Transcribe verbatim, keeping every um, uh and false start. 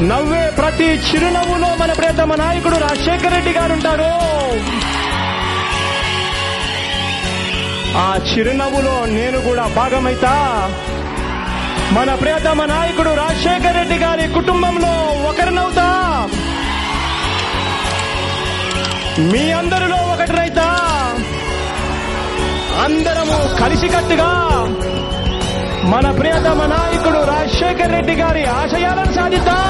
నవ్వే ప్రతి చిరునవ్వులో మన ప్రియతమ నాయకుడు రాజశేఖర రెడ్డి గారు ఉంటారు. ఆ చిరునవ్వులో నేను కూడా భాగమైతా. మన ప్రియతమ నాయకుడు రాజశేఖర రెడ్డి గారి కుటుంబంలో ఒకరినవుతా. మీ అందరిలో ఒకటినైతా. అందరము కలిసికట్టుగా మన ప్రియతమ నాయకుడు రాజశేఖర రెడ్డి గారి ఆశయాలను సాధిద్దాం.